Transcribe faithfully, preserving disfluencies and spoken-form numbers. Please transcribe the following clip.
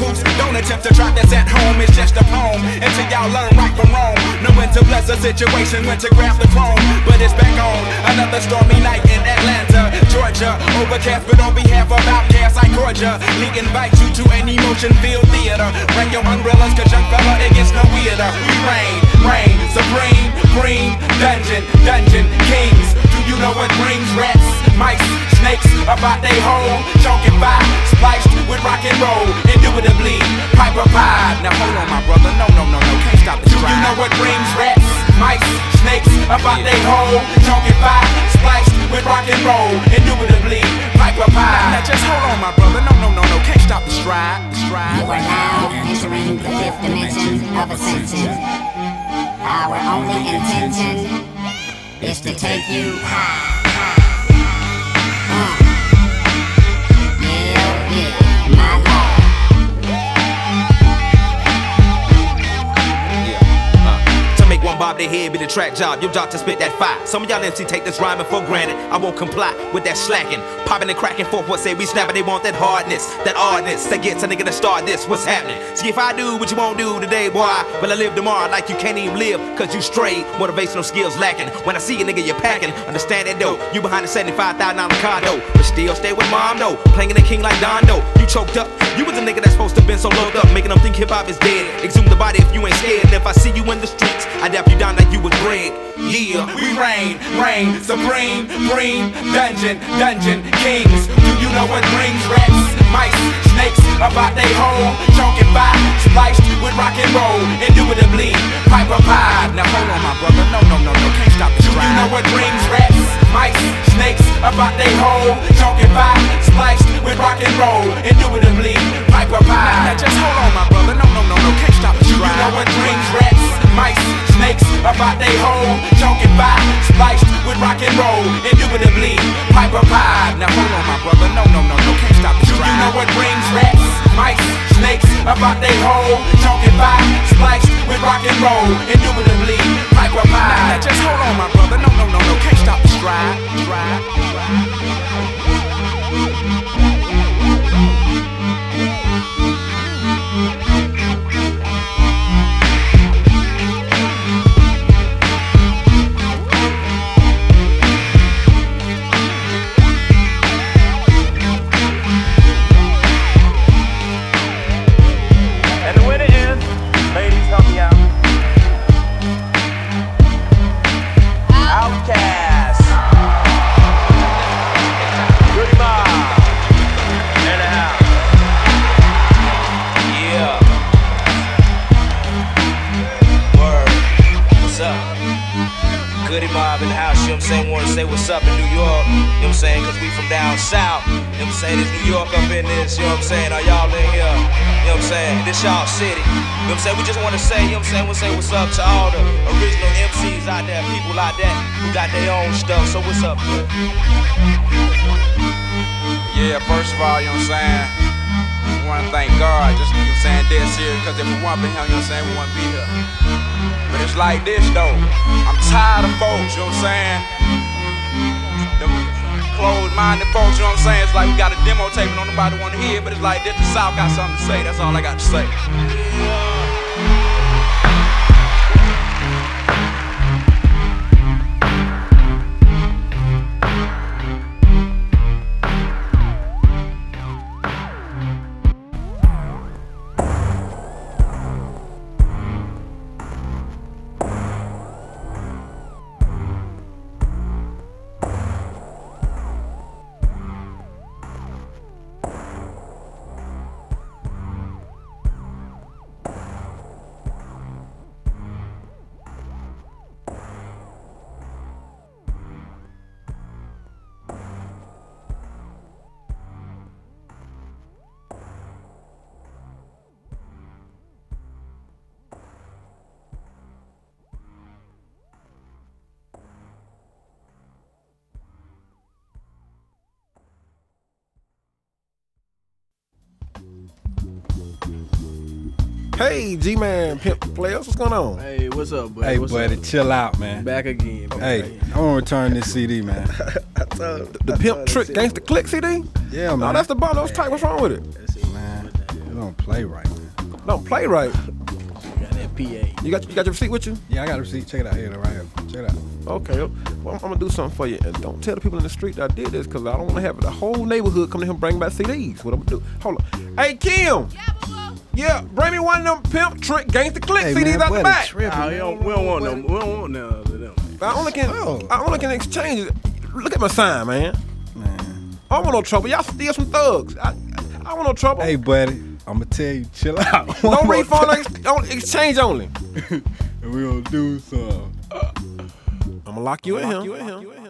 boots. Don't attempt to drop this at home, it's just a poem. Until y'all learn right from wrong. Know when to bless a situation, when to grab the throne. But it's back on, another stormy night in Atlanta, Georgia. Overcast, but on behalf of Outcast, I Georgia. Lee invites you to an emotion-filled theater. Bring your umbrellas, cause young fella, it gets no weirder. We reign, reign, supreme, green, dungeon, dungeon, kings. Do you know what brings rats, mice, snakes about they hole? Chunkified, spliced with rock and roll, indubitably, Piper Pie. Now hold on, my brother, no, no, no, no, can't stop the stride. Do you know what brings rats, mice, snakes about they hole? Chunkified, spliced with rock and roll, indubitably, Piper Pie. Now just hold on, my brother, no, no, no, no, can't stop the stride, the stride. You are now entering the fifth dimension of ascension. Our only intention is to take you high. Uh. Yeah, yeah, my lord. Yeah, uh. To make one bob their head be the track job, your job to spit that fire. Some of y'all M C take this rhyming for granted. I won't comply with that slacking. Popping and cracking forth what say we snapping. They want that hardness, that oddness that gets a nigga to start this. What's happening? See if I do what you won't do today, boy, will I live tomorrow like you can't even live? Cause you strayed, motivational skills lacking. When I see a nigga you're packing, understand that though. You behind the seventy-five thousand dollar car though, but still stay with mom though. Playing the king like Don though. You choked up. You was a nigga that's supposed to been so locked up, making them think hip hop is dead. Exhume the body if you ain't scared. And if I see you in the streets, I dap you down like you was bred. Yeah, we reign, reign, supreme, green, dungeon, dungeon, kings. Do you know what brings rats, mice, snakes about they hole? Chunkified, spliced with rock and roll, indubitably, Piper Pie. Now hold on, my brother, no, no, no, no, can't stop the stride. Do you know what brings rats, mice, snakes about they hole? Chunkified, spliced with rock and roll, indubitably, Piper Pie. Now, now just hold on, my brother, no, no, no, no, can't stop the stride. Do you know what brings rats, mice, snakes about they hole? Chunkified, spliced with rock and roll, indubitably, Piper Pie. Now hold on, my brother, no, no, no, no, can't stop the stride. Do you know what brings rats, mice, snakes about they hole? Chunkified, spliced with rock and roll, indubitably, Piper Pie. Now, now just hold on, my brother, no, no, no, no, can't stop the stride. Stride, stride. Say what's up in New York, you know what I'm saying, cause we from down south, you know what I'm saying, there's New York up in this, you know what I'm saying, are y'all in here, you know what I'm saying, this y'all city, you know what I'm saying, we just wanna say, you know what I'm saying, we'll say what's up to all the original M Cs out there, people out there who got their own stuff, so what's up, man? Yeah, first of all, you know what I'm saying, we wanna thank God, just, you know what I'm saying, dead serious, cause if we weren't been here, you know what I'm saying, we wouldn't be here. But it's like this though, I'm tired of folks, you know what I'm saying? Them closed-minded folks, you know what I'm saying? It's like we got a demo tape and don't nobody wanna hear it, but it's like this, the South got something to say, that's all I got to say. Hey, G-Man, Pimp Players, what's going on? Hey, what's up, buddy? Hey, what's buddy, up? chill out, man. Back again. Back Hey, again. I want to return this C D, man. I told, the I Pimp Trick Gangsta Click C D? Yeah, man. No, that's the bomb. That was tight. What's wrong with it? Man, it don't don't play right, man. Don't play right. Got that P A. You got you got your receipt with you? Yeah, I got a receipt. Check it out here, right here. Check it out. Okay, well, I'm, I'm gonna do something for you, and don't tell the people in the street that I did this, cause I don't want to have the whole neighborhood come to him bring back C Ds. What I'm gonna do? Hold on. Hey Kim. Yeah, boo. Yeah, bring me one of them pimp trick gangsta click Hey, C Ds man, out the what a back. trip, Nah, man. we don't, we don't want them. We don't want none of them. I only can Oh. I only can exchange it. Look at my sign, man. Man. I don't want no trouble. Y'all steal some thugs. I, I don't want no trouble. Hey, buddy, I'm gonna tell you, chill out. no One more refund, time. ex- on exchange only. And we gonna do some. I'm gonna lock you in here.